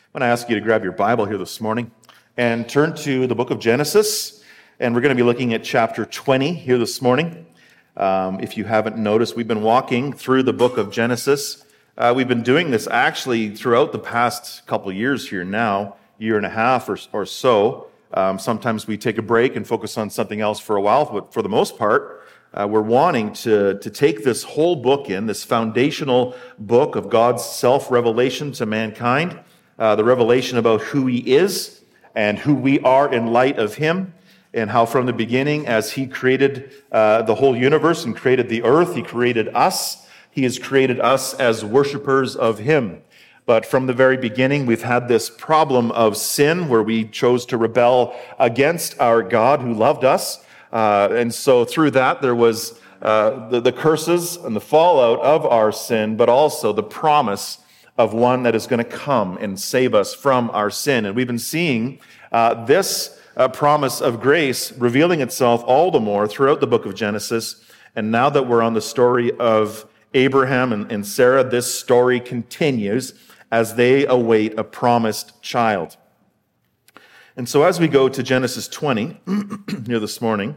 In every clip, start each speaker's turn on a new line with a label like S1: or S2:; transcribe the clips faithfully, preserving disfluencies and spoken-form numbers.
S1: I'm going to ask you to grab your Bible here this morning and turn to the book of Genesis. And we're going to be looking at chapter twenty here this morning. Um, if you haven't noticed, we've been walking through the book of Genesis. Uh, we've been doing this actually throughout the past couple of years here now, year and a half or, or so. Um, sometimes we take a break and focus on something else for a while, but for the most part, uh, we're wanting to, to take this whole book in, this foundational book of God's self-revelation to mankind, uh, the revelation about who He is and who we are in light of Him, and how from the beginning, as He created uh, the whole universe and created the earth, He created us. He has created us as worshipers of Him. But from the very beginning, we've had this problem of sin where we chose to rebel against our God who loved us. Uh, and so through that, there was uh, the, the curses and the fallout of our sin, but also the promise of one that is going to come and save us from our sin. And we've been seeing uh, this uh, promise of grace revealing itself all the more throughout the book of Genesis. And now that we're on the story of Abraham and, and Sarah, this story continues as they await a promised child. And so as we go to Genesis twenty here this morning,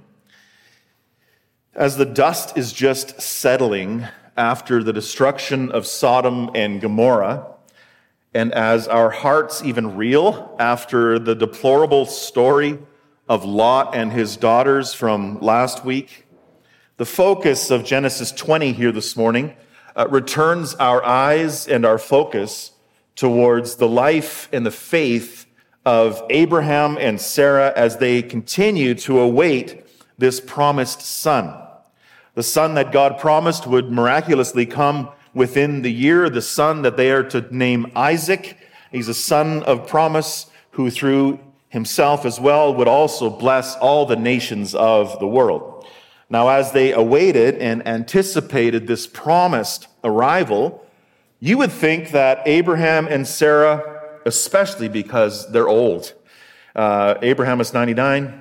S1: as the dust is just settling after the destruction of Sodom and Gomorrah, and as our hearts even reel after the deplorable story of Lot and his daughters from last week, the focus of Genesis twenty here this morning uh, returns our eyes and our focus towards the life and the faith of Abraham and Sarah as they continue to await this promised son. The son that God promised would miraculously come within the year, the son that they are to name Isaac. He's a son of promise who through himself as well would also bless all the nations of the world. Now, as they awaited and anticipated this promised arrival, you would think that Abraham and Sarah, especially because they're old, uh, Abraham is ninety-nine,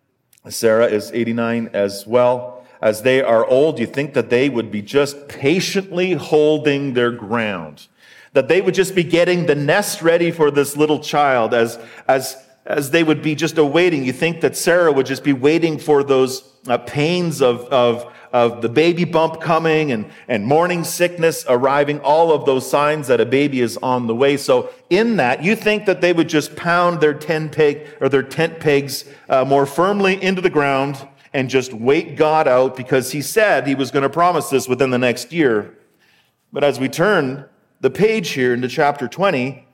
S1: Sarah is eighty-nine as well. As they are old, you think that they would be just patiently holding their ground, that they would just be getting the nest ready for this little child as, as, as they would be just awaiting. You think that Sarah would just be waiting for those uh, pains of, of, of the baby bump coming and, and morning sickness arriving, all of those signs that a baby is on the way. So in that, you think that they would just pound their tent peg or their tent pegs uh, more firmly into the ground and just wait God out because He said He was going to promise this within the next year. But as we turn the page here into chapter twenty,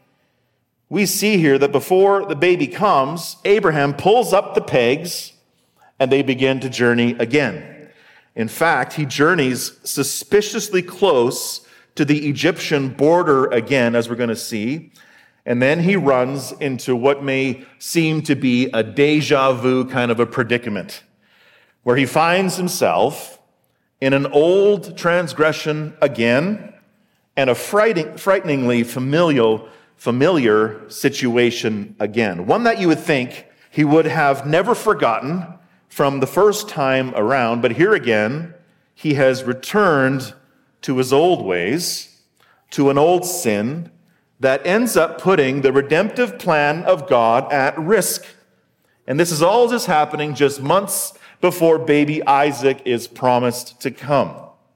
S1: we see here that before the baby comes, Abraham pulls up the pegs and they begin to journey again. In fact, he journeys suspiciously close to the Egyptian border again, as we're going to see. And then he runs into what may seem to be a deja vu kind of a predicament, where he finds himself in an old transgression again and a frightening, frighteningly familial, familiar situation again. One that you would think he would have never forgotten from the first time around, but here again, he has returned to his old ways, to an old sin that ends up putting the redemptive plan of God at risk. And this is all just happening just months before baby Isaac is promised to come.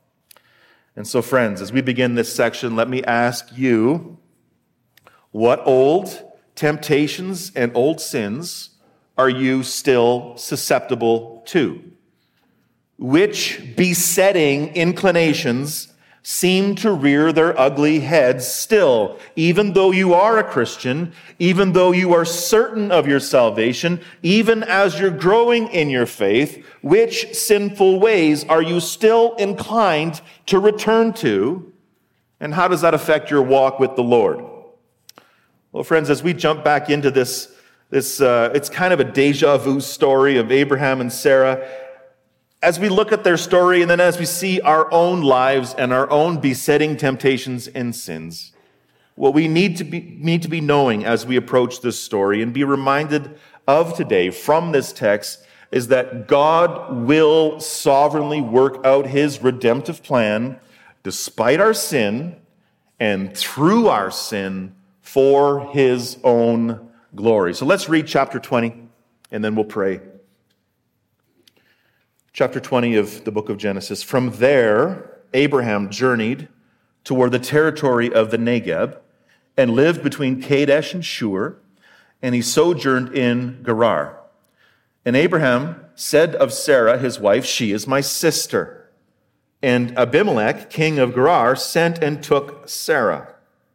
S1: And so, friends, as we begin this section, let me ask you, what old temptations and old sins are you still susceptible to? Which besetting inclinations seem to rear their ugly heads still, even though you are a Christian, even though you are certain of your salvation, even as you're growing in your faith? Which sinful ways are you still inclined to return to? And how does that affect your walk with the Lord? Well, friends, as we jump back into this, this uh, it's kind of a deja vu story of Abraham and Sarah. As we look at their story and then as we see our own lives and our own besetting temptations and sins, what we need to be, need to be knowing as we approach this story and be reminded of today from this text is that God will sovereignly work out His redemptive plan despite our sin and through our sin for his own glory. So let's read chapter twenty, and then we'll pray. Chapter twenty of the book of Genesis. From there, Abraham journeyed toward the territory of the Negeb and lived between Kadesh and Shur, and he sojourned in Gerar. And Abraham said of Sarah, his wife, "She is my sister." And Abimelech, king of Gerar, sent and took Sarah.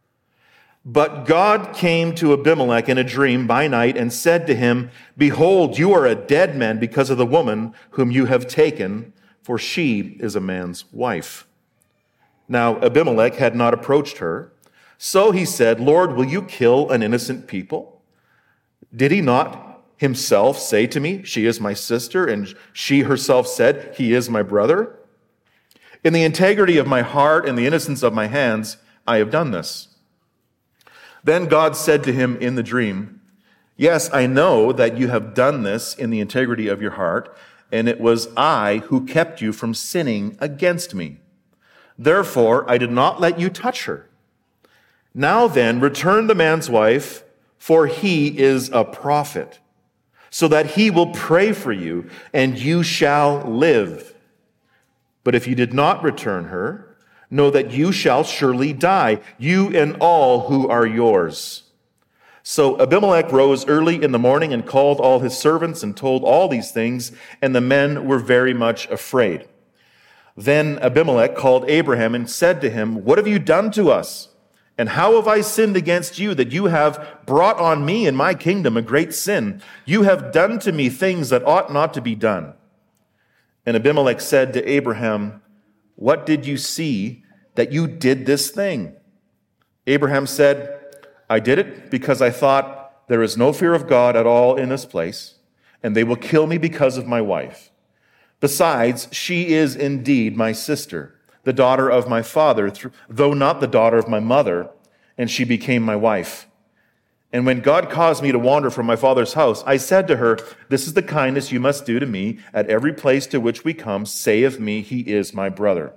S1: But God came to Abimelech in a dream by night and said to him, "Behold, you are a dead man because of the woman whom you have taken, for she is a man's wife." Now Abimelech had not approached her. So he said, "Lord, will you kill an innocent people? Did he not himself say to me, 'She is my sister,' and she herself said, 'He is my brother'? In the integrity of my heart and the innocence of my hands, I have done this." Then God said to him in the dream, "Yes, I know that you have done this in the integrity of your heart, and it was I who kept you from sinning against me. Therefore, I did not let you touch her. Now then, return the man's wife, for he is a prophet, so that he will pray for you, and you shall live. But if you did not return her, know that you shall surely die, you and all who are yours." So Abimelech rose early in the morning and called all his servants and told all these things, and the men were very much afraid. Then Abimelech called Abraham and said to him, "What have you done to us? And how have I sinned against you that you have brought on me and my kingdom a great sin? You have done to me things that ought not to be done." And Abimelech said to Abraham, "What did you see that you did this thing?" Abraham said, "I did it because I thought, there is no fear of God at all in this place, and they will kill me because of my wife. Besides, she is indeed my sister, the daughter of my father, though not the daughter of my mother, and she became my wife. And when God caused me to wander from my father's house, I said to her, 'This is the kindness you must do to me. At every place to which we come, say of me, he is my brother.'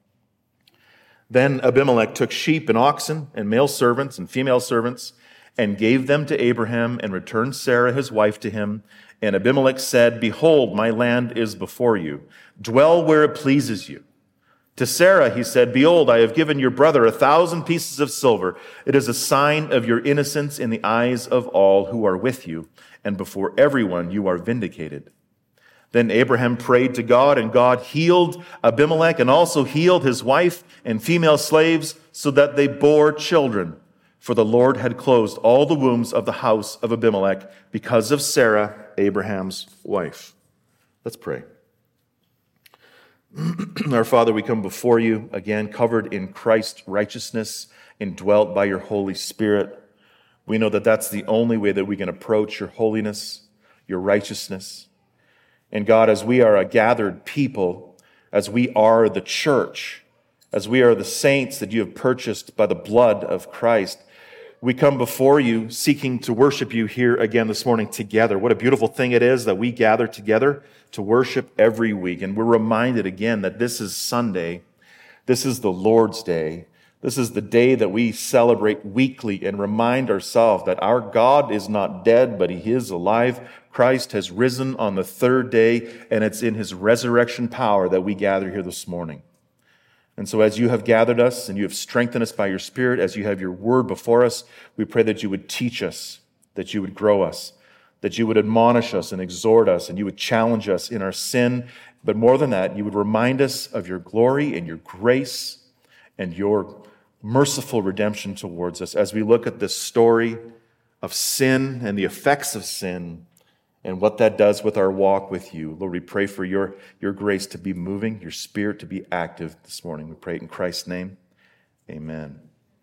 S1: Then Abimelech took sheep and oxen and male servants and female servants and gave them to Abraham and returned Sarah his wife to him. And Abimelech said, 'Behold, my land is before you. Dwell where it pleases you.' To Sarah he said, 'Behold, I have given your brother a thousand pieces of silver. It is a sign of your innocence in the eyes of all who are with you, and before everyone you are vindicated.' Then Abraham prayed to God, and God healed Abimelech and also healed his wife and female slaves so that they bore children. For the Lord had closed all the wombs of the house of Abimelech because of Sarah, Abraham's wife." Let's pray. Our Father, we come before you again, covered in Christ's righteousness, indwelt by your Holy Spirit. We know that that's the only way that we can approach your holiness, your righteousness. And God, as we are a gathered people, as we are the church, as we are the saints that you have purchased by the blood of Christ, we come before you seeking to worship you here again this morning together. What a beautiful thing it is that we gather together to worship every week. And we're reminded again that this is Sunday. This is the Lord's Day. This is the day that we celebrate weekly and remind ourselves that our God is not dead, but he is alive. Christ has risen on the third day, and it's in his resurrection power that we gather here this morning. And so as you have gathered us and you have strengthened us by your Spirit, as you have your word before us, we pray that you would teach us, that you would grow us, that you would admonish us and exhort us, and you would challenge us in our sin. But more than that, you would remind us of your glory and your grace and your merciful redemption towards us as we look at this story of sin and the effects of sin and what that does with our walk with you. Lord, we pray for your, your grace to be moving, your Spirit to be active this morning. We pray it in Christ's name. Amen.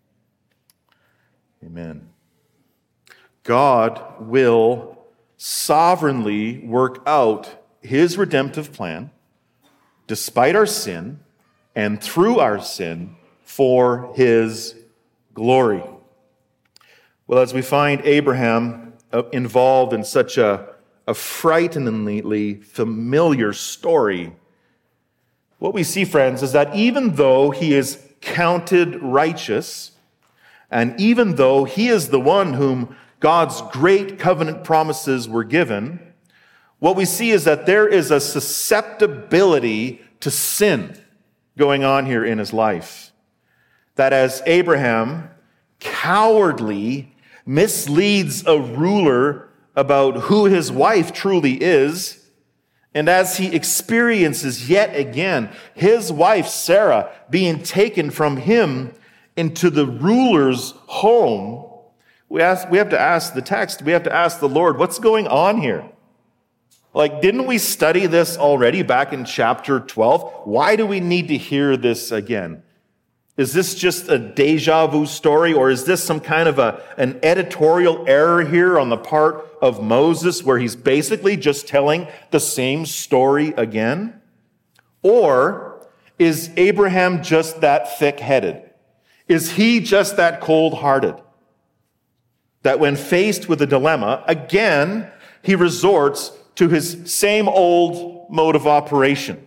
S1: Amen. God will sovereignly work out his redemptive plan despite our sin and through our sin for his glory. Well, as we find Abraham involved in such a, a frighteningly familiar story, what we see, friends, is that even though he is counted righteous, And even though he is the one whom God's great covenant promises were given, what we see is that there is a susceptibility to sin going on here in his life. That as Abraham cowardly misleads a ruler about who his wife truly is, and as he experiences yet again his wife Sarah being taken from him into the ruler's home, we ask, we have to ask the text, we have to ask the Lord, what's going on here? Like, didn't we study this already back in chapter twelve? Why do we need to hear this again? Is this just a deja vu story, or is this some kind of a, an editorial error here on the part of Moses where he's basically just telling the same story again? Or is Abraham just that thick-headed? Is he just that cold-hearted? That when faced with a dilemma, again, he resorts to his same old mode of operation.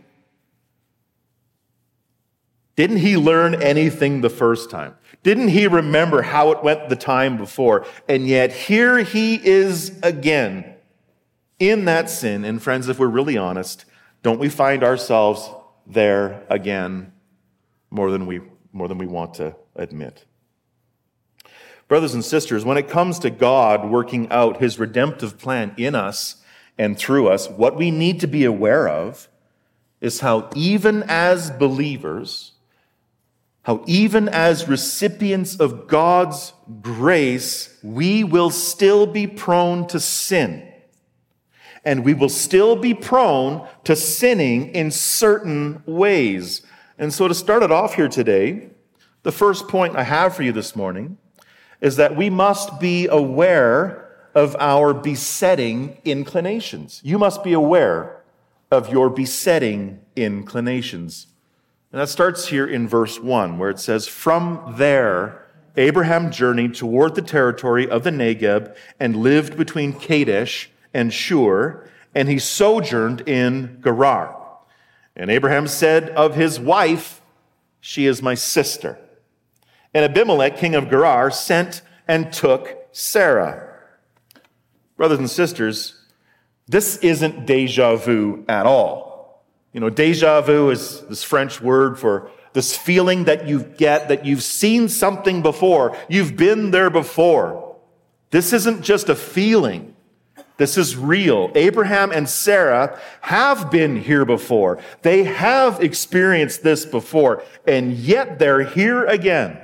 S1: Didn't he learn anything the first time? Didn't he remember how it went the time before? And yet here he is again in that sin. And friends, if we're really honest, don't we find ourselves there again more than we, more than we want to admit? Brothers and sisters, when it comes to God working out his redemptive plan in us and through us, what we need to be aware of is how even as believers, how even as recipients of God's grace, we will still be prone to sin. And we will still be prone to sinning in certain ways. And so to start it off here today, the first point I have for you this morning is that we must be aware of our besetting inclinations. You must be aware of your besetting inclinations. And that starts here in verse one, where it says, "From there, Abraham journeyed toward the territory of the Negeb and lived between Kadesh and Shur, and he sojourned in Gerar. And Abraham said of his wife, 'She is my sister.' And Abimelech, king of Gerar, sent and took Sarah." Brothers and sisters, this isn't deja vu at all. You know, deja vu is this French word for this feeling that you get, that you've seen something before. You've been there before. This isn't just a feeling. This is real. Abraham and Sarah have been here before. They have experienced this before, and yet they're here again.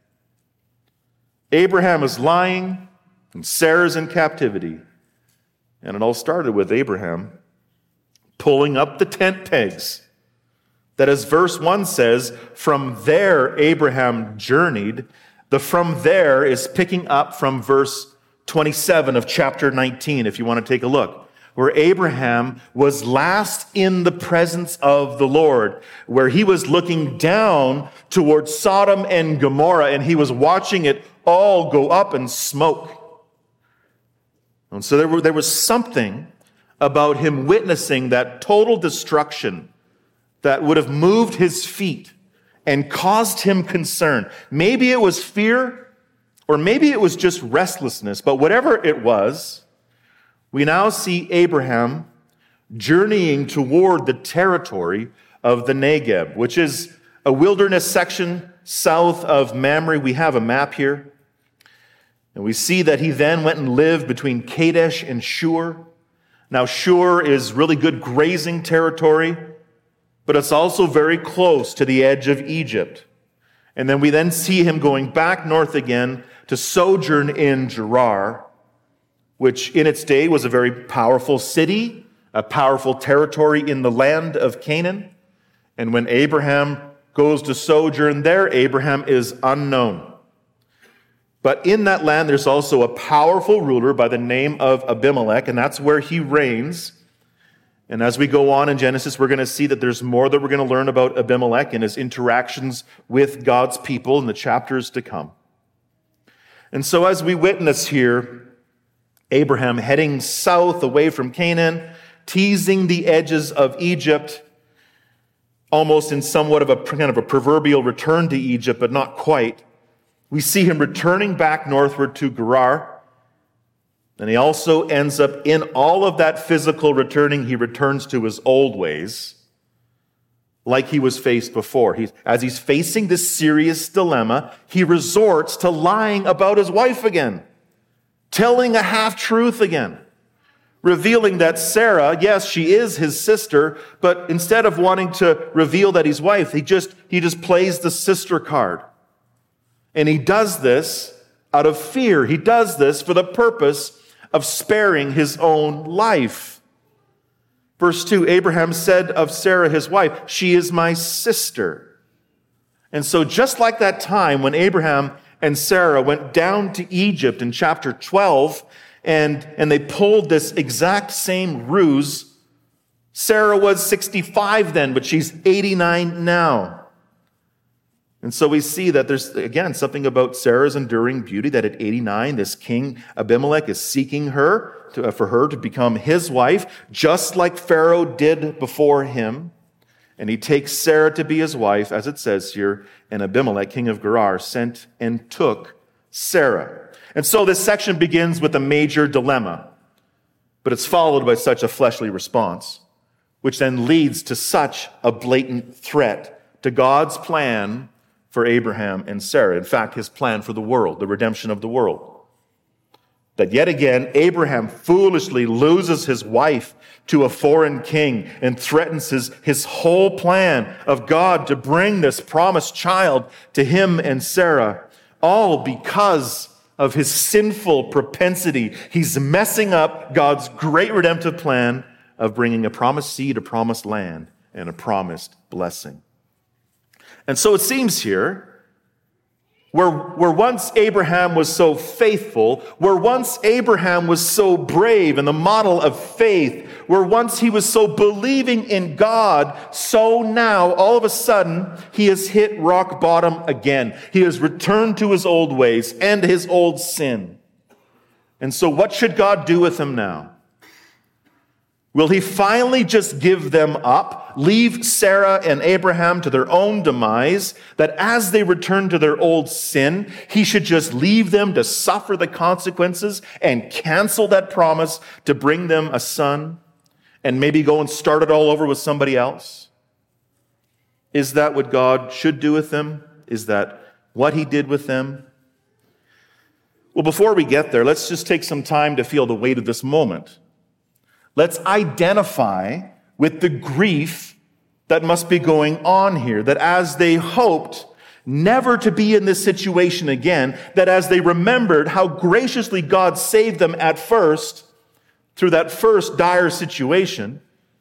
S1: Abraham is lying, and Sarah's in captivity. And it all started with Abraham pulling up the tent pegs. That, as verse one says, from there Abraham journeyed. The "from there" is picking up from verse twenty-seven of chapter nineteen, if you want to take a look, where Abraham was last in the presence of the Lord, where he was looking down towards Sodom and Gomorrah, and he was watching it all go up in smoke. And so there, were, there was something about him witnessing that total destruction that would have moved his feet and caused him concern. Maybe it was fear, or maybe it was just restlessness, but whatever it was, we now see Abraham journeying toward the territory of the Negeb, which is a wilderness section south of Mamre. We have a map here. And we see that he then went and lived between Kadesh and Shur. Now, Shur is really good grazing territory, but it's also very close to the edge of Egypt. And then we then see him going back north again to sojourn in Gerar, which in its day was a very powerful city, a powerful territory in the land of Canaan. And when Abraham goes to sojourn there, Abraham is unknown. But in that land, there's also a powerful ruler by the name of Abimelech, and that's where he reigns. And as we go on in Genesis, we're going to see that there's more that we're going to learn about Abimelech and his interactions with God's people in the chapters to come. And so as we witness here, Abraham heading south away from Canaan, teasing the edges of Egypt, almost in somewhat of a kind of a proverbial return to Egypt, but not quite. We see him returning back northward to Gerar. And he also ends up in all of that physical returning, he returns to his old ways, like he was faced before. He, as he's facing this serious dilemma, he resorts to lying about his wife again, telling a half-truth again, revealing that Sarah, yes, she is his sister, but instead of wanting to reveal that he's wife, he just, he just plays the sister card. And he does this out of fear. He does this for the purpose of sparing his own life. Verse two, Abraham said of Sarah, his wife, she is my sister. And so just like that time when Abraham and Sarah went down to Egypt in chapter twelve, and, and they pulled this exact same ruse, Sarah was sixty-five then, but she's eighty-nine now. And so we see that there's, again, something about Sarah's enduring beauty, that at eighty-nine, this king Abimelech is seeking her to, for her to become his wife, just like Pharaoh did before him. And he takes Sarah to be his wife, as it says here, and Abimelech, king of Gerar, sent and took Sarah. And so this section begins with a major dilemma, but it's followed by such a fleshly response, which then leads to such a blatant threat to God's plan for Abraham and Sarah. In fact, his plan for the world, the redemption of the world. That yet again, Abraham foolishly loses his wife to a foreign king and threatens his, his whole plan of God to bring this promised child to him and Sarah, all because of his sinful propensity. He's messing up God's great redemptive plan of bringing a promised seed, a promised land, and a promised blessing. And so it seems here, where, where once Abraham was so faithful, where once Abraham was so brave and the model of faith, where once he was so believing in God, so now, all of a sudden, he has hit rock bottom again. He has returned to his old ways and his old sin. And so what should God do with him now? Will he finally just give them up, leave Sarah and Abraham to their own demise, that as they return to their old sin, he should just leave them to suffer the consequences and cancel that promise to bring them a son and maybe go and start it all over with somebody else? Is that what God should do with them? Is that what he did with them? Well, before we get there, let's just take some time to feel the weight of this moment. Let's identify with the grief that must be going on here, that as they hoped never to be in this situation again, that as they remembered how graciously God saved them at first, through that first dire situation,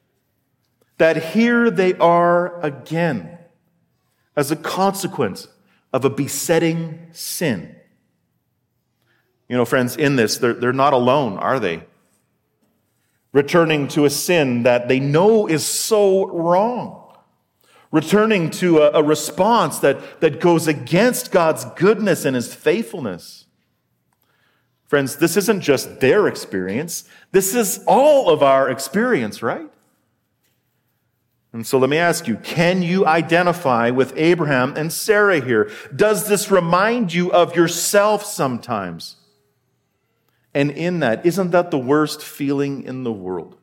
S1: that here they are again as a consequence of a besetting sin. You know, friends, in this, they're, they're not alone, are they? Returning to a sin that they know is so wrong. Returning to a, a response that, that goes against God's goodness and his faithfulness. Friends, this isn't just their experience. This is all of our experience, right? And so let me ask you, can you identify with Abraham and Sarah here? Does this remind you of yourself sometimes? And in that, isn't that the worst feeling in the world?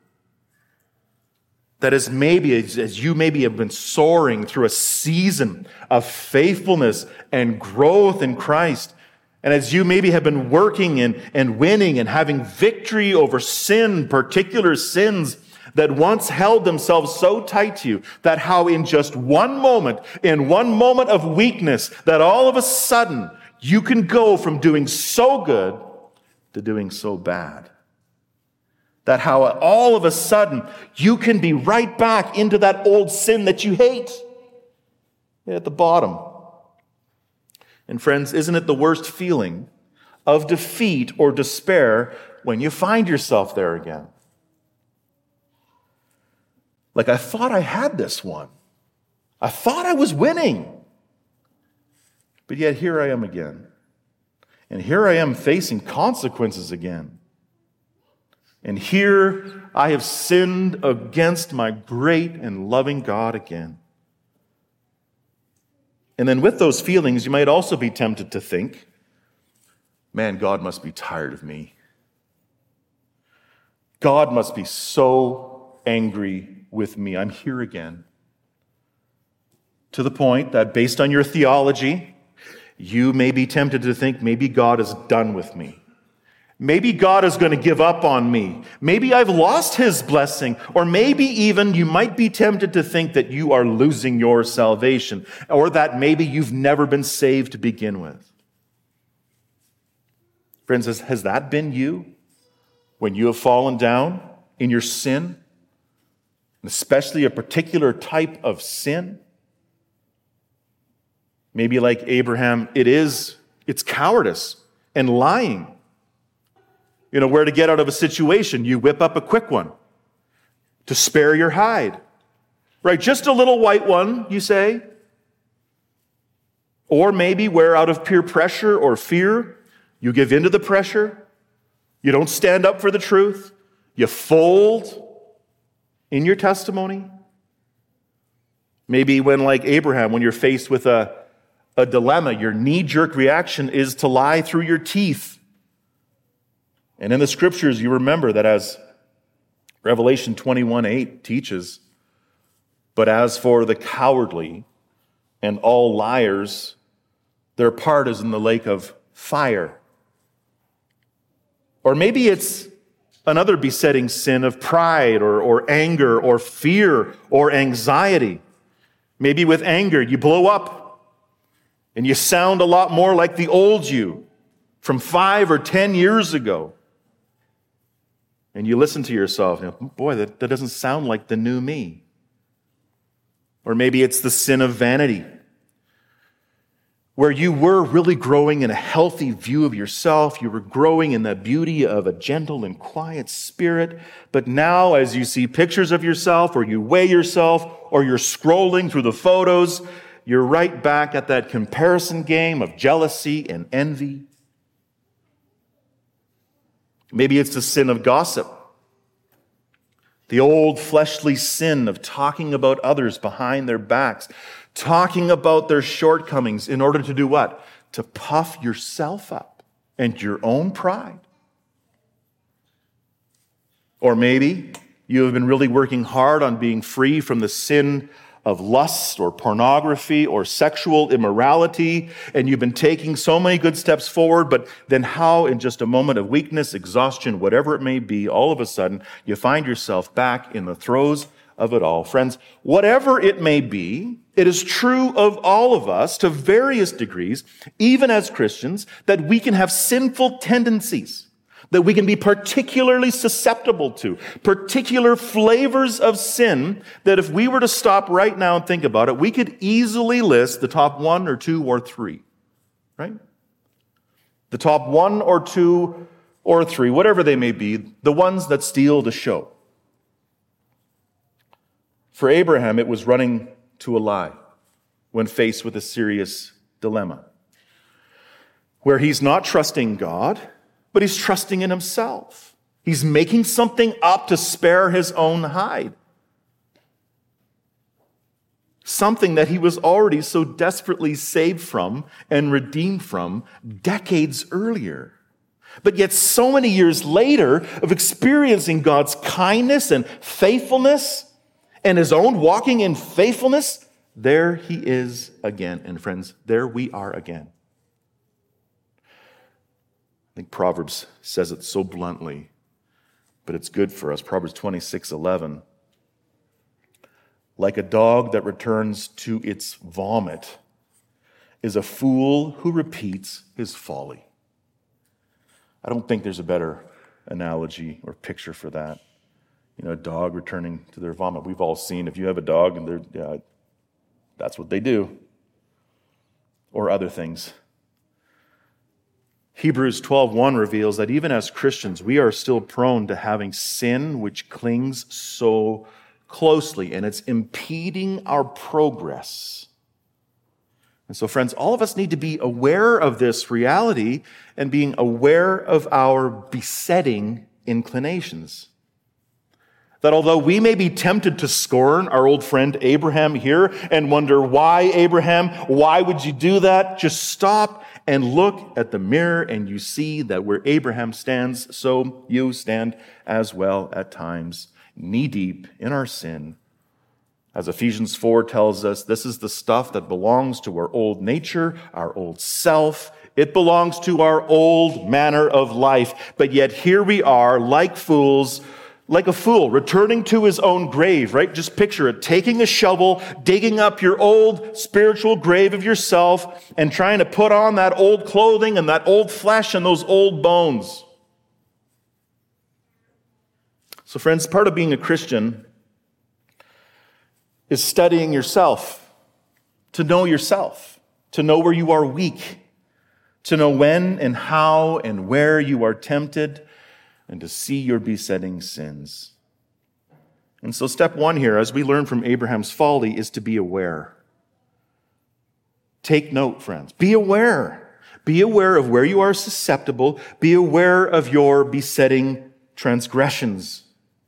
S1: That as maybe, as you maybe have been soaring through a season of faithfulness and growth in Christ, and as you maybe have been working and, and winning and having victory over sin, particular sins that once held themselves so tight to you, that how in just one moment, in one moment of weakness, that all of a sudden you can go from doing so good to doing so bad. That how all of a sudden you can be right back into that old sin that you hate at the bottom. And friends, isn't it the worst feeling of defeat or despair when you find yourself there again? Like, I thought I had this one. I thought I was winning. But yet here I am again. And here I am facing consequences again. And here I have sinned against my great and loving God again. And then with those feelings, you might also be tempted to think, man, God must be tired of me. God must be so angry with me. I'm here again. To the point that based on your theology, you may be tempted to think maybe God is done with me. Maybe God is going to give up on me. Maybe I've lost his blessing. Or maybe even you might be tempted to think that you are losing your salvation, or that maybe you've never been saved to begin with. Friends, has, has that been you when you have fallen down in your sin, especially a particular type of sin? Maybe like Abraham, it is, it's cowardice and lying. You know, where to get out of a situation, you whip up a quick one to spare your hide. Right, just a little white one, you say. Or maybe where out of peer pressure or fear, you give in to the pressure. You don't stand up for the truth. You fold in your testimony. Maybe when, like Abraham, when you're faced with a, a dilemma, your knee-jerk reaction is to lie through your teeth. And in the scriptures, you remember that as Revelation twenty-one eight teaches, but as for the cowardly and all liars, their part is in the lake of fire. Or maybe it's another besetting sin of pride or, or anger or fear or anxiety. Maybe with anger, you blow up and you sound a lot more like the old you from five or ten years ago. And you listen to yourself, and you know, boy, that, that doesn't sound like the new me. Or maybe it's the sin of vanity, where you were really growing in a healthy view of yourself. You were growing in the beauty of a gentle and quiet spirit. But now, as you see pictures of yourself, or you weigh yourself, or you're scrolling through the photos, you're right back at that comparison game of jealousy and envy. Maybe it's the sin of gossip, the old fleshly sin of talking about others behind their backs, talking about their shortcomings in order to do what? To puff yourself up and your own pride. Or maybe you have been really working hard on being free from the sin of lust or pornography or sexual immorality, and you've been taking so many good steps forward, but then how in just a moment of weakness, exhaustion, whatever it may be, all of a sudden you find yourself back in the throes of it all. Friends, whatever it may be, it is true of all of us to various degrees, even as Christians, that we can have sinful tendencies, that we can be particularly susceptible to, particular flavors of sin that if we were to stop right now and think about it, we could easily list the top one or two or three, right? The top one or two or three, whatever they may be, the ones that steal the show. For Abraham, it was running to a lie when faced with a serious dilemma, where he's not trusting God, but he's trusting in himself. He's making something up to spare his own hide. Something that he was already so desperately saved from and redeemed from decades earlier. But yet so many years later of experiencing God's kindness and faithfulness and his own walking in faithfulness, there he is again. And friends, there we are again. I think Proverbs says it so bluntly, but it's good for us. Proverbs twenty-six eleven. Like a dog that returns to its vomit is a fool who repeats his folly. I don't think there's a better analogy or picture for that. You know, a dog returning to their vomit. We've all seen, if you have a dog, and they're, yeah, that's what they do. Or other things. Hebrews twelve one reveals that even as Christians, we are still prone to having sin which clings so closely, and it's impeding our progress. And so, friends, all of us need to be aware of this reality and being aware of our besetting inclinations. That although we may be tempted to scorn our old friend Abraham here and wonder, why Abraham? Why would you do that? Just stop and look at the mirror and you see that where Abraham stands, so you stand as well at times, knee-deep in our sin. As Ephesians four tells us, this is the stuff that belongs to our old nature, our old self. It belongs to our old manner of life. But yet here we are, like fools, like a fool, returning to his own grave, right? Just picture it, taking a shovel, digging up your old spiritual grave of yourself and trying to put on that old clothing and that old flesh and those old bones. So friends, part of being a Christian is studying yourself, to know yourself, to know where you are weak, to know when and how and where you are tempted, and to see your besetting sins. And so step one here, as we learn from Abraham's folly, is to be aware. Take note, friends. Be aware. Be aware of where you are susceptible. Be aware of your besetting transgressions.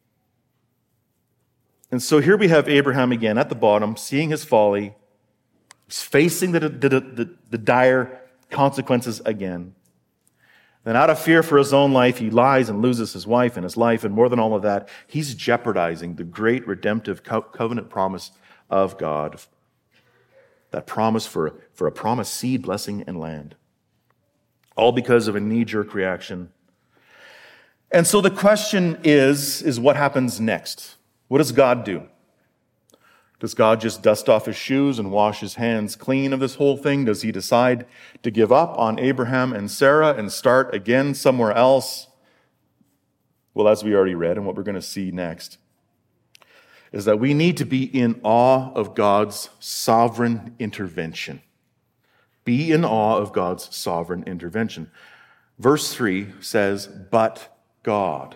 S1: And so here we have Abraham again at the bottom, seeing his folly. He's facing the, the, the, the dire consequences again. Then out of fear for his own life, he lies and loses his wife and his life. And more than all of that, he's jeopardizing the great redemptive co- covenant promise of God. That promise for, for a promised seed, blessing, and land. All because of a knee-jerk reaction. And so the question is, is what happens next? What does God do? Does God just dust off his shoes and wash his hands clean of this whole thing? Does he decide to give up on Abraham and Sarah and start again somewhere else? Well, as we already read and what we're going to see next, is that we need to be in awe of God's sovereign intervention. Be in awe of God's sovereign intervention. Verse three says, but God.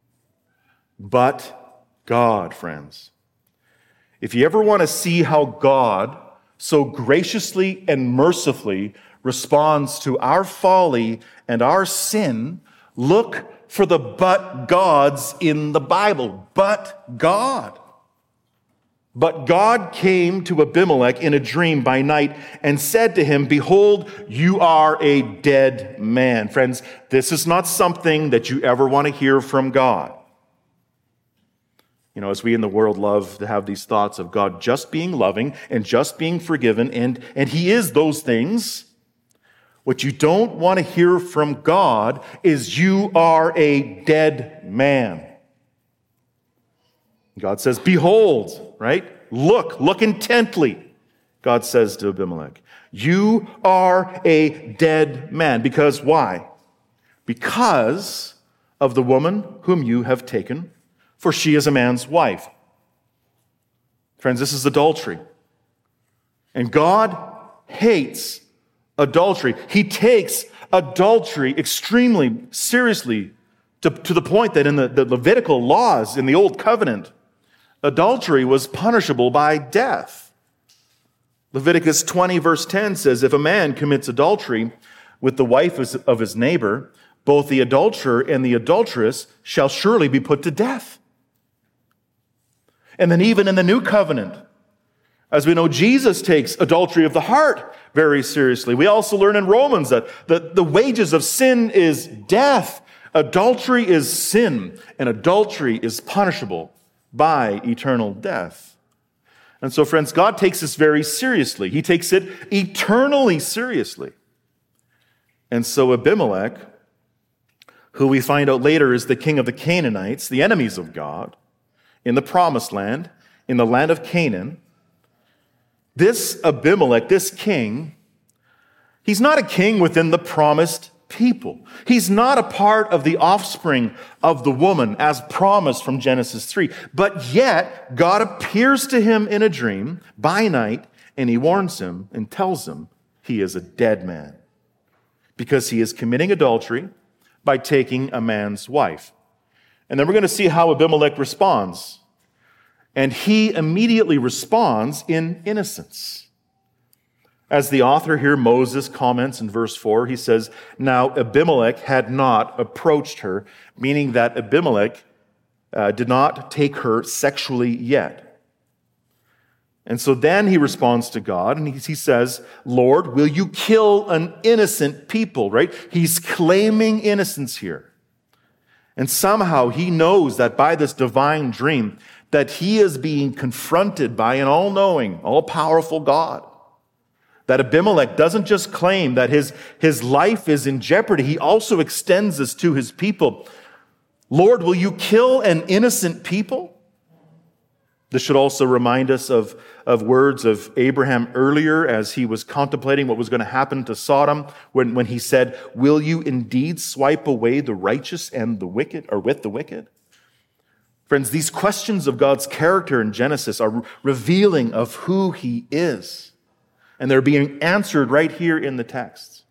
S1: But God, friends. If you ever want to see how God so graciously and mercifully responds to our folly and our sin, look for the but gods in the Bible. But God. But God came to Abimelech in a dream by night and said to him, behold, you are a dead man. Friends, this is not something that you ever want to hear from God. You know, as we in the world love to have these thoughts of God just being loving and just being forgiven, and, and he is those things. What you don't want to hear from God is you are a dead man. God says, behold, right? Look, look intently. God says to Abimelech, you are a dead man. Because why? Because of the woman whom you have taken, for she is a man's wife. Friends, this is adultery. And God hates adultery. He takes adultery extremely seriously to, to the point that in the, the Levitical laws in the Old Covenant, adultery was punishable by death. Leviticus twenty verse ten says, if a man commits adultery with the wife of his neighbor, both the adulterer and the adulteress shall surely be put to death. And then even in the New Covenant, as we know, Jesus takes adultery of the heart very seriously. We also learn in Romans that the, the wages of sin is death. Adultery is sin, and adultery is punishable by eternal death. And so, friends, God takes this very seriously. He takes it eternally seriously. And so Abimelech, who we find out later is the king of the Canaanites, the enemies of God, in the promised land, in the land of Canaan, this Abimelech, this king, he's not a king within the promised people. He's not a part of the offspring of the woman as promised from Genesis three. But yet, God appears to him in a dream by night, and he warns him and tells him he is a dead man because he is committing adultery by taking a man's wife. And then we're going to see how Abimelech responds. And he immediately responds in innocence. As the author here, Moses, comments in verse four, he says, now Abimelech had not approached her, meaning that Abimelech uh, did not take her sexually yet. And so then he responds to God and he, he says, Lord, will you kill an innocent people, right? He's claiming innocence here. And somehow he knows that by this divine dream that he is being confronted by an all-knowing, all-powerful God. That Abimelech doesn't just claim that his, his life is in jeopardy, he also extends this to his people. Lord, will you kill an innocent people? This should also remind us of, of words of Abraham earlier as he was contemplating what was going to happen to Sodom when, when he said, will you indeed swipe away the righteous and the wicked, or with the wicked? Friends, these questions of God's character in Genesis are revealing of who he is. And they're being answered right here in the text.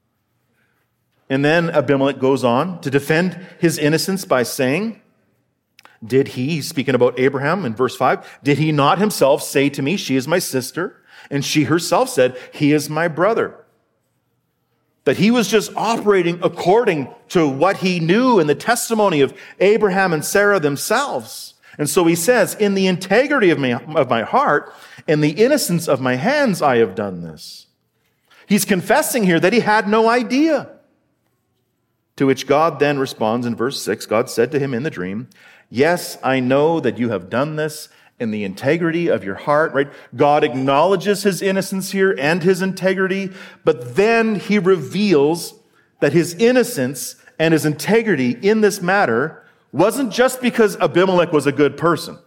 S1: And then Abimelech goes on to defend his innocence by saying, did he, speaking about Abraham in verse five, did he not himself say to me, she is my sister? And she herself said, he is my brother. That he was just operating according to what he knew in the testimony of Abraham and Sarah themselves. And so he says, in the integrity of my, of my heart and the innocence of my hands, I have done this. He's confessing here that he had no idea. To which God then responds in verse six, God said to him in the dream, yes, I know that you have done this in the integrity of your heart, right? God acknowledges his innocence here and his integrity, but then he reveals that his innocence and his integrity in this matter wasn't just because Abimelech was a good person,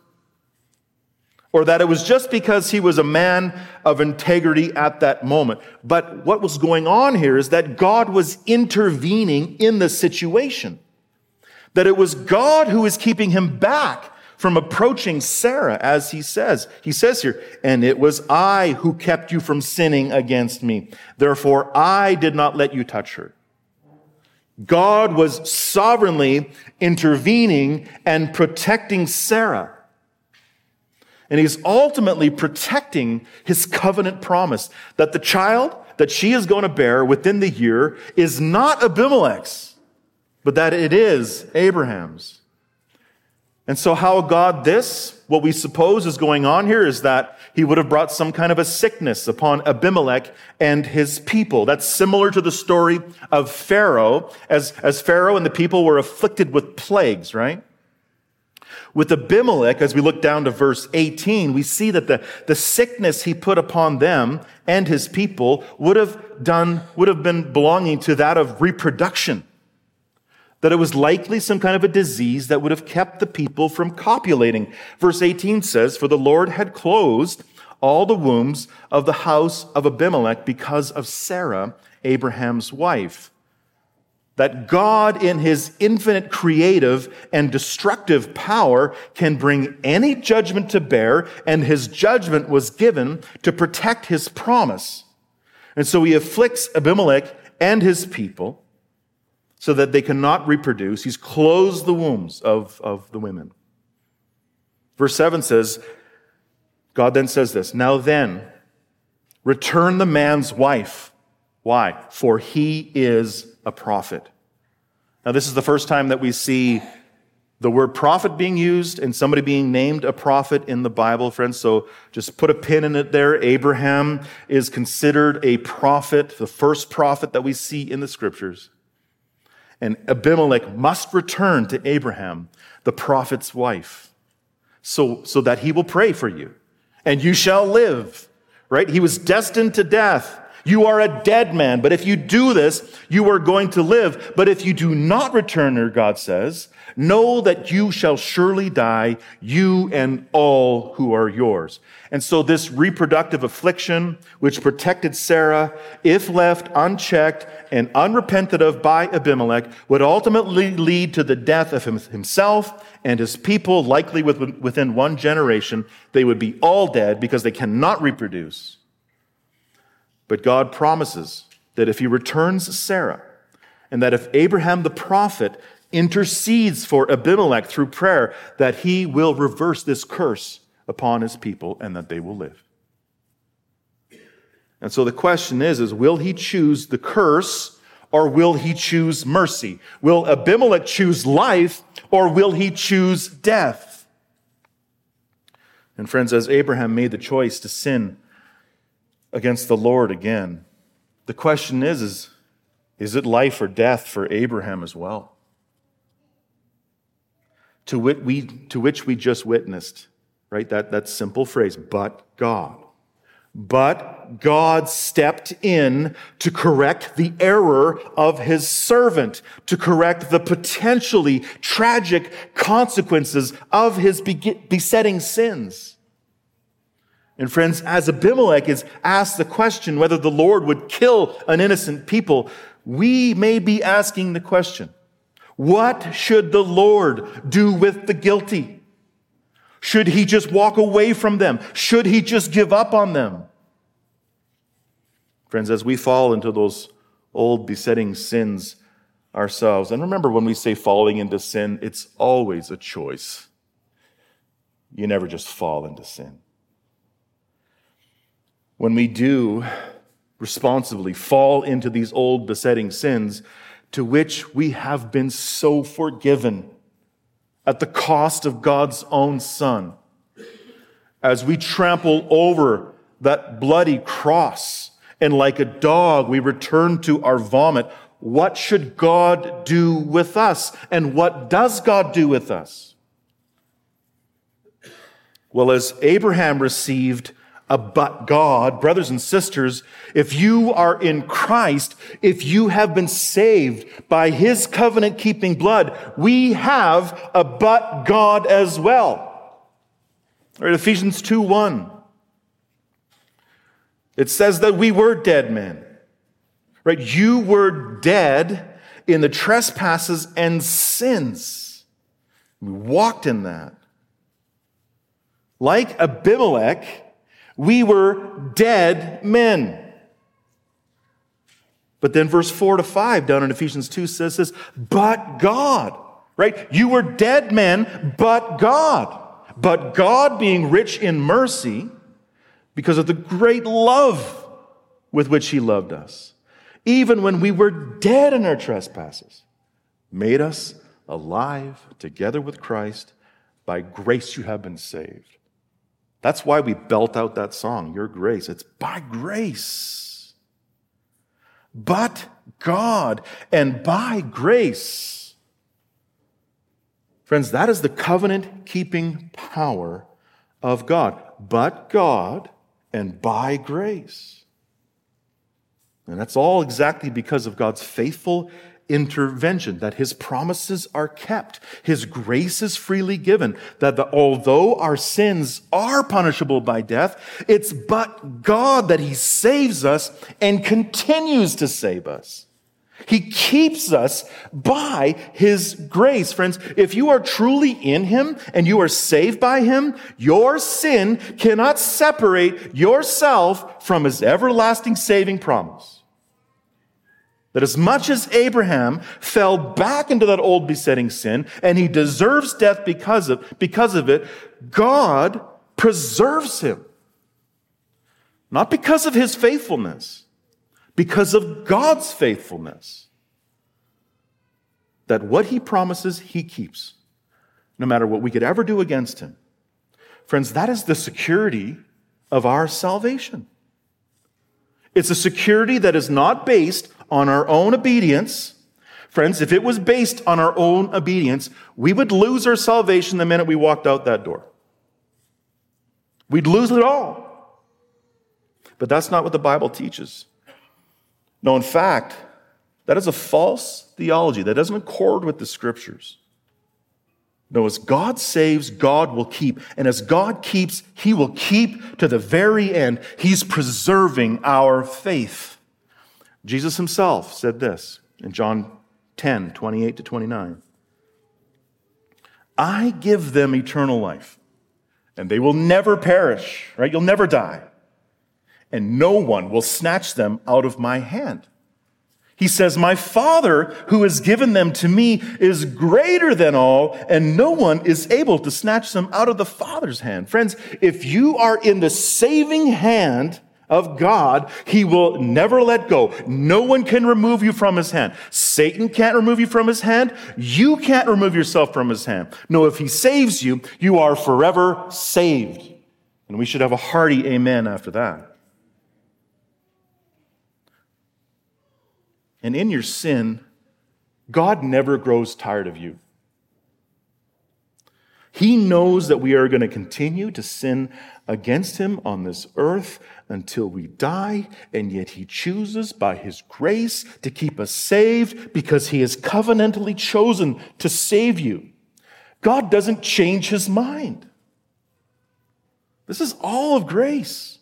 S1: or that it was just because he was a man of integrity at that moment. But what was going on here is that God was intervening in the situation. That it was God who was keeping him back from approaching Sarah, as he says. He says here, and it was I who kept you from sinning against me. Therefore, I did not let you touch her. God was sovereignly intervening and protecting Sarah. And he's ultimately protecting his covenant promise that the child that she is going to bear within the year is not Abimelech's, but that it is Abraham's. And so how God this, what we suppose is going on here is that he would have brought some kind of a sickness upon Abimelech and his people. That's similar to the story of Pharaoh, as, as Pharaoh and the people were afflicted with plagues, right? With Abimelech, as we look down to verse eighteen, we see that the, the sickness he put upon them and his people would have done, would have been belonging to that of reproduction. That it was likely some kind of a disease that would have kept the people from copulating. Verse eighteen says, for the Lord had closed all the wombs of the house of Abimelech because of Sarah, Abraham's wife. That God in his infinite creative and destructive power can bring any judgment to bear, and his judgment was given to protect his promise. And so he afflicts Abimelech and his people so that they cannot reproduce. He's closed the wombs of, of the women. Verse seven says, God then says this, now then, return the man's wife. Why? For he is a prophet. Now, this is the first time that we see the word prophet being used and somebody being named a prophet in the Bible, friends. So just put a pin in it there. Abraham is considered a prophet, the first prophet that we see in the scriptures. And Abimelech must return to Abraham, the prophet's wife, so, so that he will pray for you and you shall live, right? He was destined to death. You are a dead man, but if you do this, you are going to live. But if you do not return her, God says, know that you shall surely die, you and all who are yours. And so this reproductive affliction, which protected Sarah, if left unchecked and unrepented of by Abimelech, would ultimately lead to the death of himself and his people, likely within one generation. They would be all dead because they cannot reproduce. But God promises that if he returns Sarah, and that if Abraham the prophet intercedes for Abimelech through prayer, that he will reverse this curse upon his people and that they will live. And so the question is, is will he choose the curse or will he choose mercy? Will Abimelech choose life, or will he choose death? And friends, as Abraham made the choice to sin against the Lord again, the question is, is, is it life or death for Abraham as well? To which we, to which we just witnessed, right? That, that simple phrase, but God. But God stepped in to correct the error of his servant, to correct the potentially tragic consequences of his besetting sins. And friends, as Abimelech is asked the question whether the Lord would kill an innocent people, we may be asking the question, what should the Lord do with the guilty? Should he just walk away from them? Should he just give up on them? Friends, as we fall into those old besetting sins ourselves, and remember when we say falling into sin, it's always a choice. You never just fall into sin. When we do responsibly fall into these old besetting sins to which we have been so forgiven at the cost of God's own Son, as we trample over that bloody cross and like a dog we return to our vomit, what should God do with us? And what does God do with us? Well, as Abraham received a but God, brothers and sisters, if you are in Christ, if you have been saved by his covenant-keeping blood, we have a but God as well. All right, Ephesians two one. It says that we were dead men. Right? You were dead in the trespasses and sins. We walked in that. Like Abimelech, we were dead men. But then verse four to five down in Ephesians two says this, but God, right? You were dead men, but God. But God being rich in mercy, because of the great love with which he loved us, even when we were dead in our trespasses, made us alive together with Christ. By grace you have been saved. That's why we belt out that song, Your Grace. It's by grace. But God, and by grace. Friends, that is the covenant-keeping power of God. But God, and by grace. And that's all exactly because of God's faithful intervention, that his promises are kept, his grace is freely given, that the, although our sins are punishable by death, it's but God that he saves us and continues to save us. He keeps us by his grace. Friends, if you are truly in him and you are saved by him, your sin cannot separate yourself from his everlasting saving promise. That as much as Abraham fell back into that old besetting sin and he deserves death because of, because of it, God preserves him. Not because of his faithfulness, because of God's faithfulness. That what he promises, he keeps, no matter what we could ever do against him. Friends, that is the security of our salvation. It's a security that is not based on our own obedience. Friends, if it was based on our own obedience, we would lose our salvation the minute we walked out that door. We'd lose it all. But that's not what the Bible teaches. No, in fact, that is a false theology that doesn't accord with the Scriptures. No, as God saves, God will keep. And as God keeps, he will keep to the very end. He's preserving our faith. Jesus himself said this in John ten, twenty-eight to twenty-nine. I give them eternal life, and they will never perish, right? You'll never die. And no one will snatch them out of my hand. He says, my Father who has given them to me is greater than all, and no one is able to snatch them out of the Father's hand. Friends, if you are in the saving hand of God, he will never let go. No one can remove you from his hand. Satan can't remove you from his hand. You can't remove yourself from his hand. No, if he saves you, you are forever saved. And we should have a hearty amen after that. And in your sin, God never grows tired of you. He knows that we are going to continue to sin against him on this earth until we die, and yet he chooses by his grace to keep us saved because he has covenantally chosen to save you. God doesn't change his mind. This is all of grace.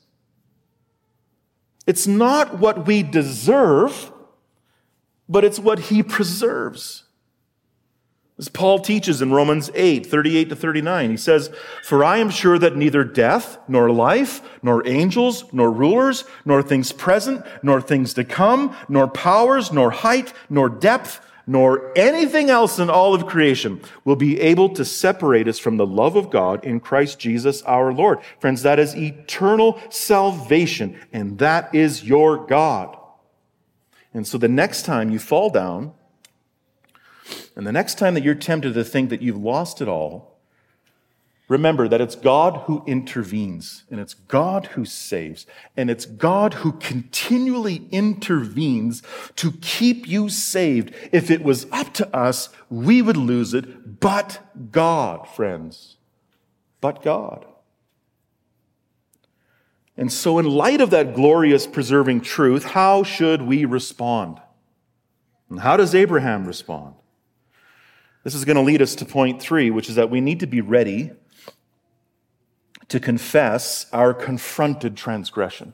S1: It's not what we deserve, but it's what he preserves. As Paul teaches in Romans eight, thirty-eight to thirty-nine, he says, "For I am sure that neither death, nor life, nor angels, nor rulers, nor things present, nor things to come, nor powers, nor height, nor depth, nor anything else in all of creation will be able to separate us from the love of God in Christ Jesus our Lord." Friends, that is eternal salvation, and that is your God. And so the next time you fall down, and the next time that you're tempted to think that you've lost it all, remember that it's God who intervenes, and it's God who saves, and it's God who continually intervenes to keep you saved. If it was up to us, we would lose it, but God, friends, but God. And so in light of that glorious preserving truth, how should we respond? And how does Abraham respond? This is going to lead us to point three, which is that we need to be ready to confess our confronted transgression.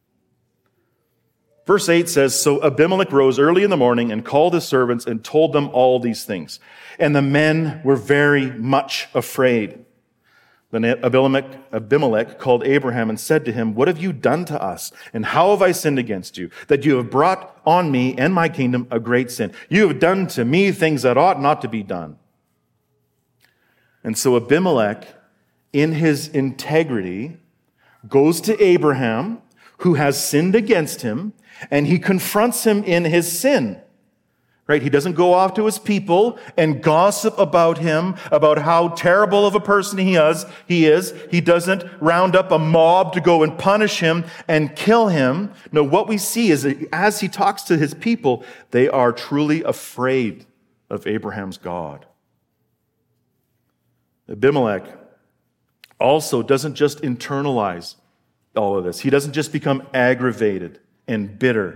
S1: Verse eight says, "So Abimelech rose early in the morning and called his servants and told them all these things. And the men were very much afraid. Then Abimelech, Abimelech called Abraham and said to him, 'What have you done to us? And how have I sinned against you, that you have brought on me and my kingdom a great sin? You have done to me things that ought not to be done.' And so Abimelech, in his integrity, goes to Abraham, who has sinned against him, and he confronts him in his sin. Right? He doesn't go off to his people and gossip about him, about how terrible of a person he is. He is. He doesn't round up a mob to go and punish him and kill him. No, what we see is that as he talks to his people, they are truly afraid of Abraham's God. Abimelech also doesn't just internalize all of this. He doesn't just become aggravated and bitter.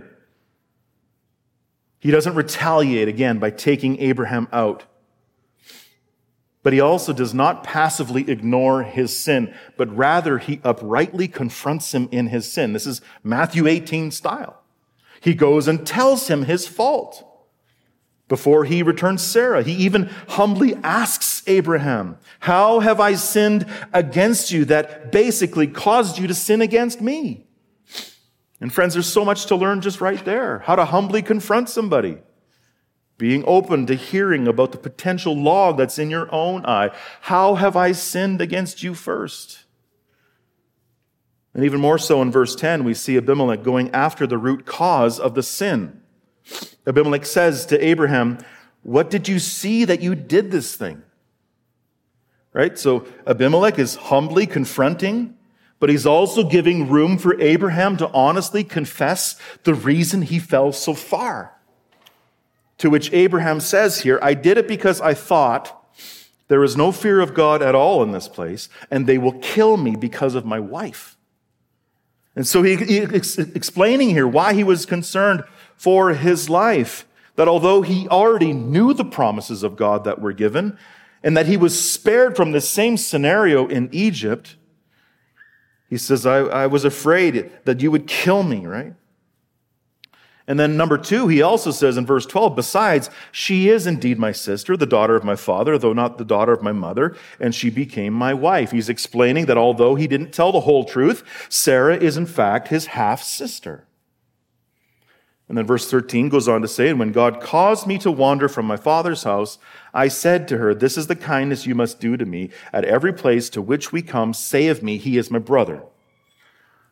S1: He doesn't retaliate again by taking Abraham out. But he also does not passively ignore his sin, but rather he uprightly confronts him in his sin. This is Matthew eighteen style. He goes and tells him his fault. Before he returns Sarah, he even humbly asks Abraham, "How have I sinned against you that basically caused you to sin against me?" And friends, there's so much to learn just right there. How to humbly confront somebody. Being open to hearing about the potential log that's in your own eye. How have I sinned against you first? And even more so in verse ten, we see Abimelech going after the root cause of the sin. Abimelech says to Abraham, "What did you see that you did this thing?" Right? So Abimelech is humbly confronting, but he's also giving room for Abraham to honestly confess the reason he fell so far. To which Abraham says here, "I did it because I thought there is no fear of God at all in this place, and they will kill me because of my wife." And so he, he ex- explaining here why he was concerned for his life, that although he already knew the promises of God that were given, and that he was spared from the same scenario in Egypt, he says, I, I was afraid that you would kill me, right? And then number two, he also says in verse twelve, "Besides, she is indeed my sister, the daughter of my father, though not the daughter of my mother, and she became my wife." He's explaining that although he didn't tell the whole truth, Sarah is in fact his half-sister. And then verse thirteen goes on to say, "And when God caused me to wander from my father's house, I said to her, 'This is the kindness you must do to me. At every place to which we come, say of me, he is my brother.'"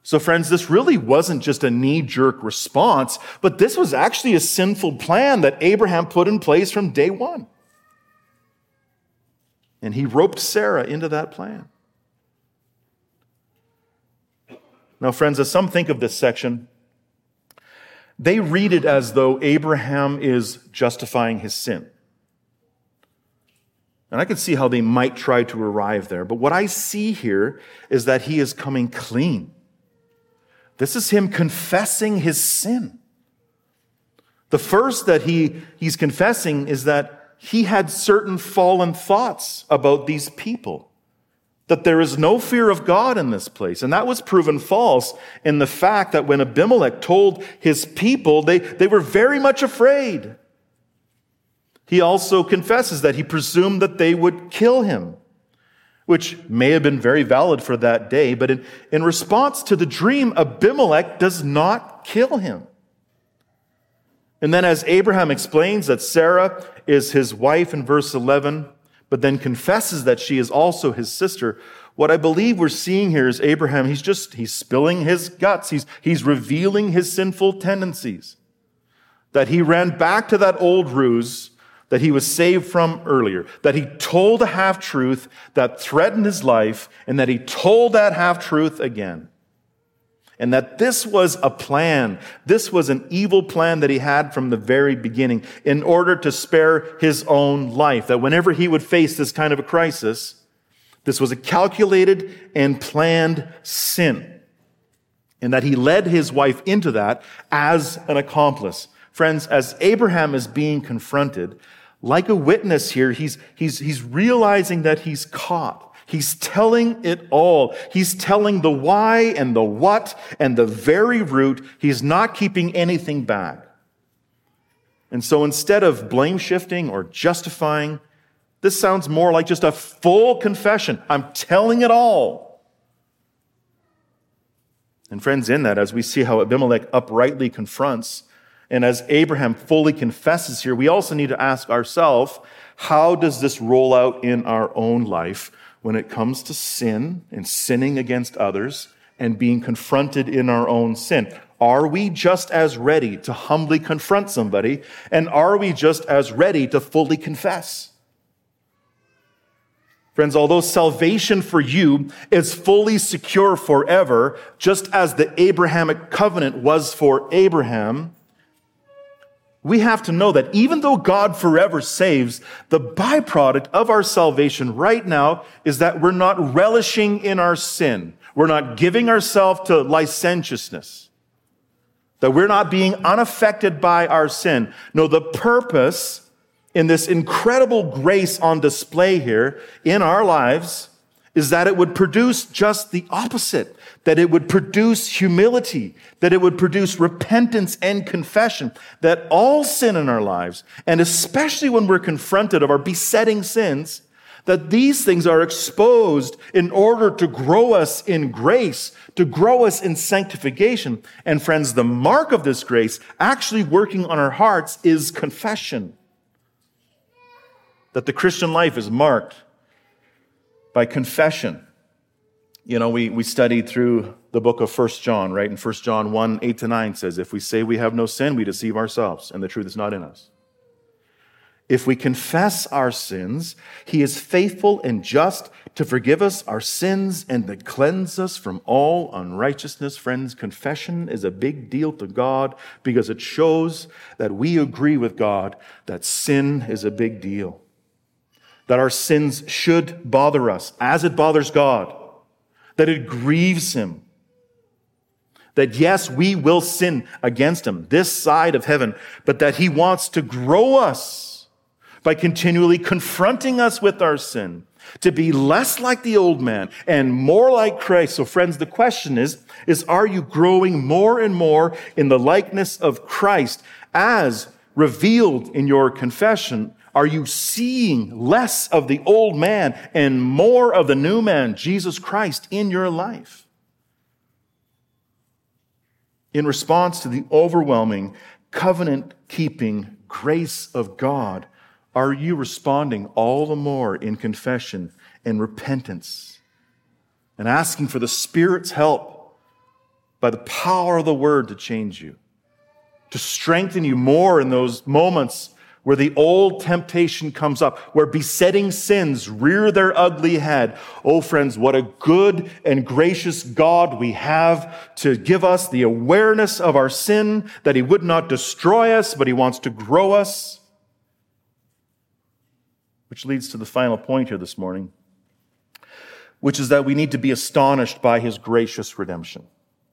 S1: So friends, this really wasn't just a knee-jerk response, but this was actually a sinful plan that Abraham put in place from day one. And he roped Sarah into that plan. Now, friends, as some think of this section, they read it as though Abraham is justifying his sin. And I can see how they might try to arrive there. But what I see here is that he is coming clean. This is him confessing his sin. The first that he, he's confessing is that he had certain fallen thoughts about these people. That there is no fear of God in this place. And that was proven false in the fact that when Abimelech told his people, they, they were very much afraid. He also confesses that he presumed that they would kill him, which may have been very valid for that day. But in, in response to the dream, Abimelech does not kill him. And then as Abraham explains that Sarah is his wife in verse eleven, but then confesses that she is also his sister, what I believe we're seeing here is Abraham, he's just, he's spilling his guts. He's, he's revealing his sinful tendencies. That he ran back to that old ruse that he was saved from earlier. That he told a half-truth that threatened his life, and that he told that half-truth again. And that this was a plan. This was an evil plan that he had from the very beginning in order to spare his own life. That whenever he would face this kind of a crisis, this was a calculated and planned sin. And that he led his wife into that as an accomplice. Friends, as Abraham is being confronted, like a witness here, he's, he's, he's realizing that he's caught. He's telling it all. He's telling the why and the what and the very root. He's not keeping anything back. And so instead of blame shifting or justifying, this sounds more like just a full confession. I'm telling it all. And friends, in that, as we see how Abimelech uprightly confronts, and as Abraham fully confesses here, we also need to ask ourselves, how does this roll out in our own life when it comes to sin and sinning against others and being confronted in our own sin? Are we just as ready to humbly confront somebody? And are we just as ready to fully confess? Friends, although salvation for you is fully secure forever, just as the Abrahamic covenant was for Abraham, we have to know that even though God forever saves, the byproduct of our salvation right now is that we're not relishing in our sin. We're not giving ourselves to licentiousness. That we're not being unaffected by our sin. No, the purpose in this incredible grace on display here in our lives is that it would produce just the opposite. That it would produce humility, that it would produce repentance and confession, that all sin in our lives, and especially when we're confronted of our besetting sins, that these things are exposed in order to grow us in grace, to grow us in sanctification. And friends, the mark of this grace actually working on our hearts is confession. That the Christian life is marked by confession. You know, we, we studied through the book of First John, right? And First John one, eight to nine says, if we say we have no sin, we deceive ourselves, and the truth is not in us. If we confess our sins, he is faithful and just to forgive us our sins and to cleanse us from all unrighteousness. Friends, confession is a big deal to God because it shows that we agree with God that sin is a big deal. That our sins should bother us as it bothers God. That it grieves him. That yes, we will sin against him this side of heaven, but that he wants to grow us by continually confronting us with our sin, to be less like the old man and more like Christ. So friends, the question is, is are you growing more and more in the likeness of Christ as revealed in your confession? Are you seeing less of the old man and more of the new man, Jesus Christ, in your life? In response to the overwhelming, covenant-keeping grace of God, are you responding all the more in confession and repentance and asking for the Spirit's help by the power of the word to change you, to strengthen you more in those moments where the old temptation comes up, where besetting sins rear their ugly head. Oh, friends, what a good and gracious God we have to give us the awareness of our sin, that he would not destroy us, but he wants to grow us. Which leads to the final point here this morning, which is that we need to be astonished by his gracious redemption.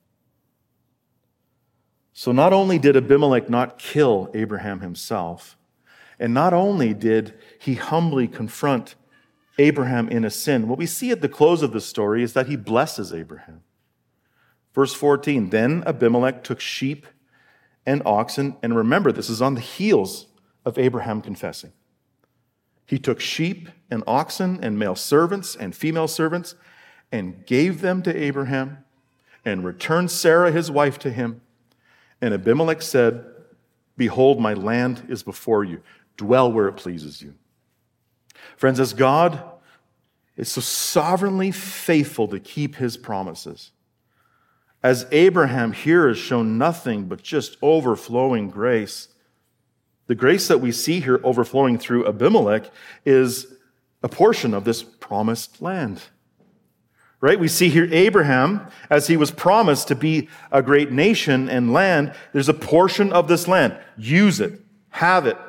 S1: So not only did Abimelech not kill Abraham himself, and not only did he humbly confront Abraham in a sin, what we see at the close of the story is that he blesses Abraham. Verse fourteen, then Abimelech took sheep and oxen, and remember, this is on the heels of Abraham confessing. He took sheep and oxen and male servants and female servants and gave them to Abraham and returned Sarah his wife to him. And Abimelech said, behold, my land is before you. Dwell where it pleases you. Friends, as God is so sovereignly faithful to keep his promises, as Abraham here has shown nothing but just overflowing grace, the grace that we see here overflowing through Abimelech is a portion of this promised land. Right? We see here Abraham, as he was promised to be a great nation and land, there's a portion of this land. Use it. Have it.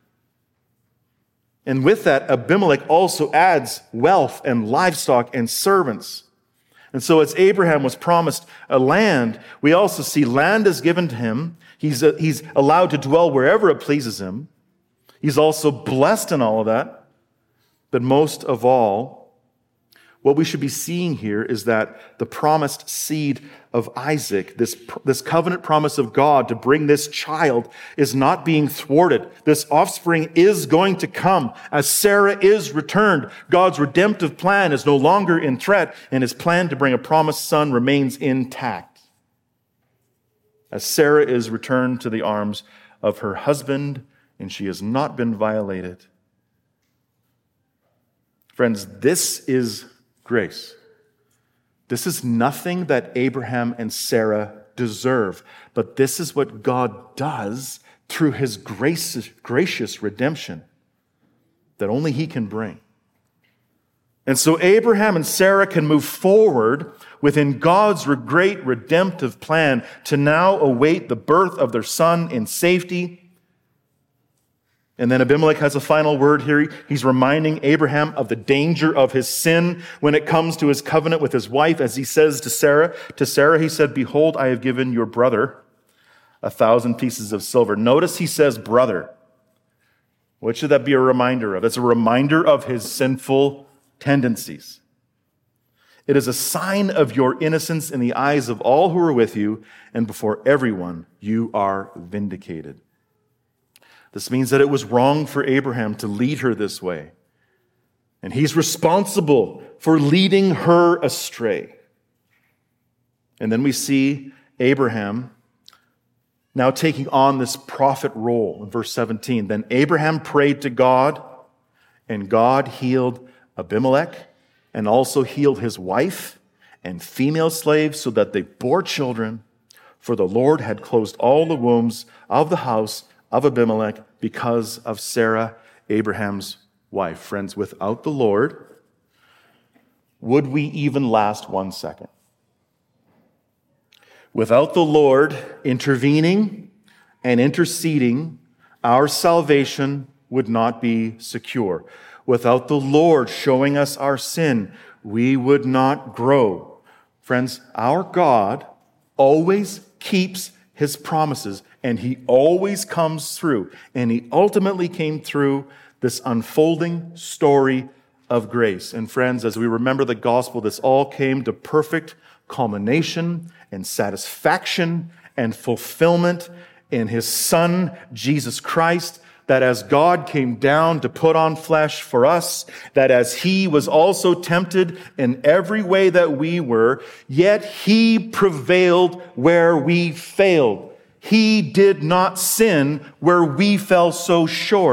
S1: And with that, Abimelech also adds wealth and livestock and servants. And so as Abraham was promised a land, we also see land is given to him. He's, uh, he's allowed to dwell wherever it pleases him. He's also blessed in all of that. But most of all, what we should be seeing here is that the promised seed of Isaac, this, this covenant promise of God to bring this child, is not being thwarted. This offspring is going to come as Sarah is returned. God's redemptive plan is no longer in threat, and his plan to bring a promised son remains intact. As Sarah is returned to the arms of her husband, and she has not been violated. Friends, this is grace. This is nothing that Abraham and Sarah deserve, but this is what God does through his gracious, gracious redemption that only he can bring. And so Abraham and Sarah can move forward within God's great redemptive plan to now await the birth of their son in safety. And then Abimelech has a final word here. He's reminding Abraham of the danger of his sin when it comes to his covenant with his wife. As he says to Sarah, to Sarah, he said, behold, I have given your brother a thousand pieces of silver. Notice he says brother. What should that be a reminder of? It's a reminder of his sinful tendencies. It is a sign of your innocence in the eyes of all who are with you, and before everyone you are vindicated. This means that it was wrong for Abraham to lead her this way. And he's responsible for leading her astray. And then we see Abraham now taking on this prophet role in verse seventeen. Then Abraham prayed to God, and God healed Abimelech and also healed his wife and female slaves so that they bore children. For the Lord had closed all the wombs of the house of Abimelech because of Sarah, Abraham's wife. Friends, without the Lord, would we even last one second? Without the Lord intervening and interceding, our salvation would not be secure. Without the Lord showing us our sin, we would not grow. Friends, our God always keeps his promises, and he always comes through. And he ultimately came through this unfolding story of grace. And friends, as we remember the gospel, this all came to perfect culmination and satisfaction and fulfillment in his Son, Jesus Christ, that as God came down to put on flesh for us, that as he was also tempted in every way that we were, yet he prevailed where we failed. He did not sin where we fell so short.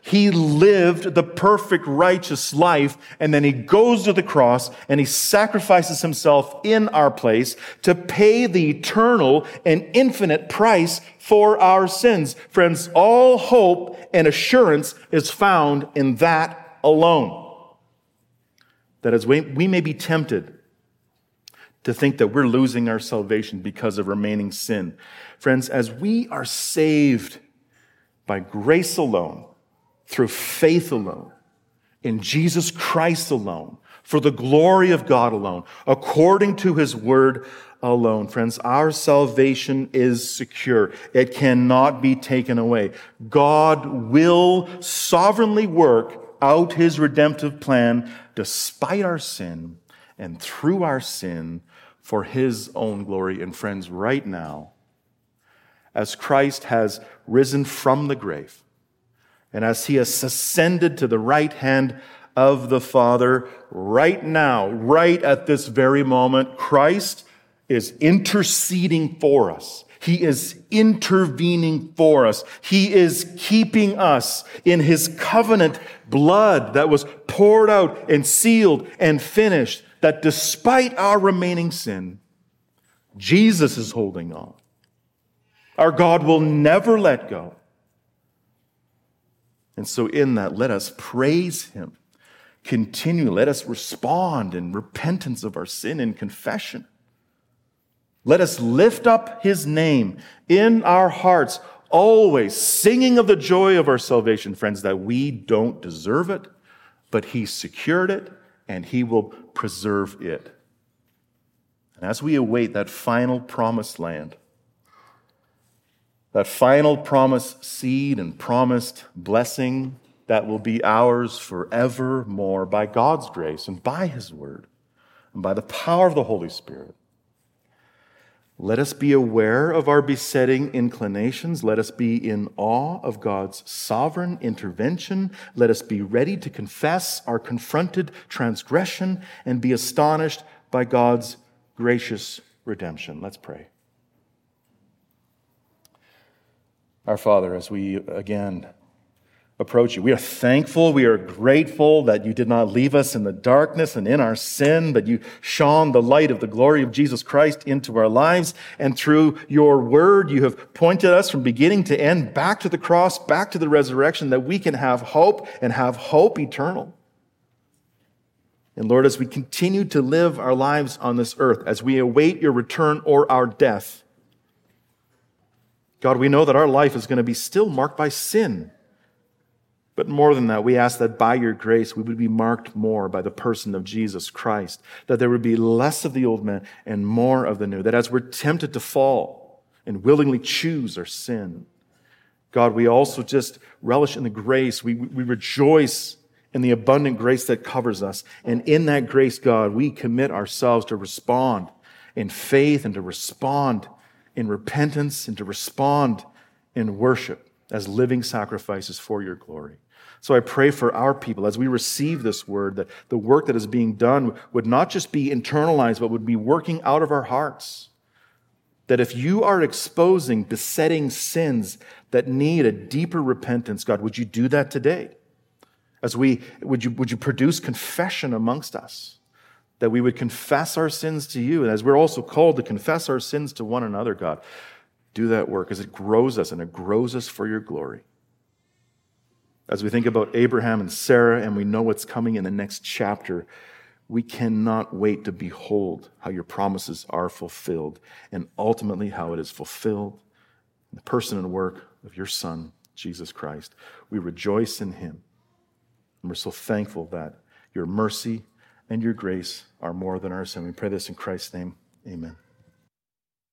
S1: He lived the perfect righteous life, and then he goes to the cross and he sacrifices himself in our place to pay the eternal and infinite price for our sins. Friends, all hope and assurance is found in that alone. That as we, we may be tempted to think that we're losing our salvation because of remaining sin. Friends, as we are saved by grace alone, through faith alone, in Jesus Christ alone, for the glory of God alone, according to his word alone. Friends, our salvation is secure. It cannot be taken away. God will sovereignly work out his redemptive plan despite our sin and through our sin for his own glory. And friends, right now, as Christ has risen from the grave, and as he has ascended to the right hand of the Father, right now, right at this very moment, Christ is interceding for us. He is intervening for us. He is keeping us in his covenant blood that was poured out and sealed and finished, that despite our remaining sin, Jesus is holding on. Our God will never let go. And so in that, let us praise him. Continue. Let us respond in repentance of our sin and confession. Let us lift up his name in our hearts, always singing of the joy of our salvation, friends, that we don't deserve it, but he secured it and he will preserve it. And as we await that final promised land, that final promised seed and promised blessing that will be ours forevermore by God's grace and by his word and by the power of the Holy Spirit, let us be aware of our besetting inclinations. Let us be in awe of God's sovereign intervention. Let us be ready to confess our confronted transgression and be astonished by God's gracious redemption. Let's pray. Our Father, as we again approach you, we are thankful, we are grateful that you did not leave us in the darkness and in our sin, but you shone the light of the glory of Jesus Christ into our lives. And through your word, you have pointed us from beginning to end back to the cross, back to the resurrection, that we can have hope and have hope eternal. And Lord, as we continue to live our lives on this earth, as we await your return or our death, God, we know that our life is going to be still marked by sin. But more than that, we ask that by your grace, we would be marked more by the person of Jesus Christ, that there would be less of the old man and more of the new, that as we're tempted to fall and willingly choose our sin, God, we also just relish in the grace. We, we rejoice in the abundant grace that covers us. And in that grace, God, we commit ourselves to respond in faith and to respond in repentance and to respond in worship as living sacrifices for your glory. So I pray for our people as we receive this word, that the work that is being done would not just be internalized, but would be working out of our hearts. That if you are exposing besetting sins that need a deeper repentance, God, would you do that today? As we, would you, would you produce confession amongst us? That we would confess our sins to you. And as we're also called to confess our sins to one another, God, do that work as it grows us and it grows us for your glory. As we think about Abraham and Sarah and we know what's coming in the next chapter, we cannot wait to behold how your promises are fulfilled and ultimately how it is fulfilled in the person and work of your Son, Jesus Christ. We rejoice in him. And we're so thankful that your mercy and your grace are more than our sin. We pray this in Christ's name. Amen.